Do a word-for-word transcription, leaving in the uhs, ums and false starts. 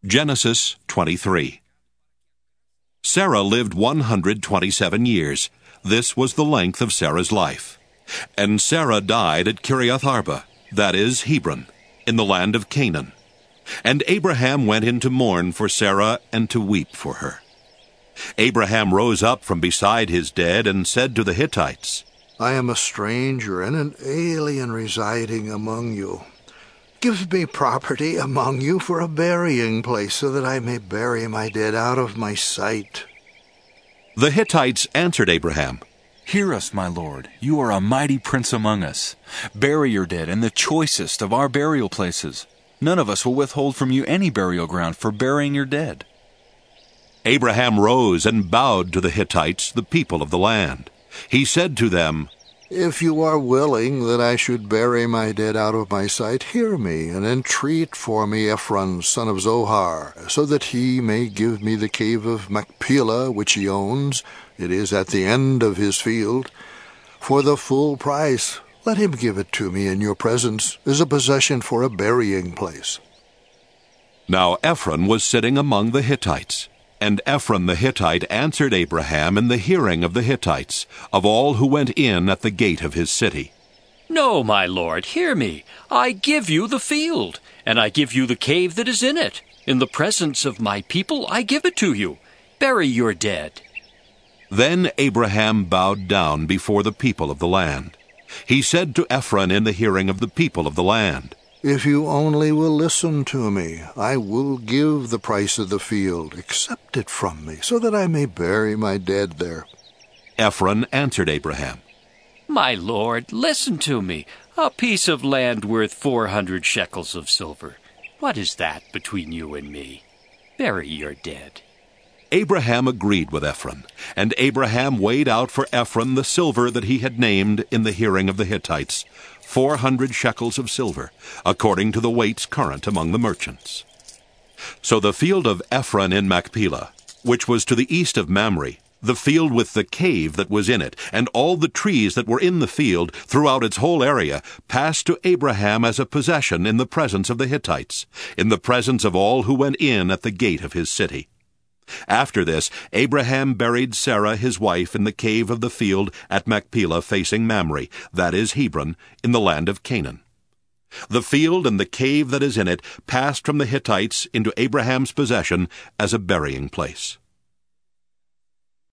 Genesis twenty-three. Sarah lived one hundred twenty-seven years. This was the length of Sarah's life. And Sarah died at Kiriath Arba, that is, Hebron, in the land of Canaan. And Abraham went in to mourn for Sarah and to weep for her. Abraham rose up from beside his dead and said to the Hittites, I am a stranger and an alien residing among you. Give me property among you for a burying place, so that I may bury my dead out of my sight. The Hittites answered Abraham, Hear us, my lord. You are a mighty prince among us. Bury your dead in the choicest of our burial places. None of us will withhold from you any burial ground for burying your dead. Abraham rose and bowed to the Hittites, the people of the land. He said to them, If you are willing that I should bury my dead out of my sight, hear me, and entreat for me Ephron, son of Zohar, so that he may give me the cave of Machpelah, which he owns. It is at the end of his field. For the full price, let him give it to me in your presence, as a possession for a burying place. Now Ephron was sitting among the Hittites. And Ephron the Hittite answered Abraham in the hearing of the Hittites, of all who went in at the gate of his city. No, my lord, hear me. I give you the field, and I give you the cave that is in it. In the presence of my people I give it to you. Bury your dead. Then Abraham bowed down before the people of the land. He said to Ephron in the hearing of the people of the land, If you only will listen to me, I will give the price of the field. Accept it from me, so that I may bury my dead there. Ephron answered Abraham, My lord, listen to me. A piece of land worth four hundred shekels of silver. What is that between you and me? Bury your dead. Abraham agreed with Ephron, and Abraham weighed out for Ephron the silver that he had named in the hearing of the Hittites, four hundred shekels of silver, according to the weights current among the merchants. So the field of Ephron in Machpelah, which was to the east of Mamre, the field with the cave that was in it, and all the trees that were in the field throughout its whole area, passed to Abraham as a possession in the presence of the Hittites, in the presence of all who went in at the gate of his city. After this, Abraham buried Sarah his wife in the cave of the field at Machpelah facing Mamre, that is Hebron, in the land of Canaan. The field and the cave that is in it passed from the Hittites into Abraham's possession as a burying place.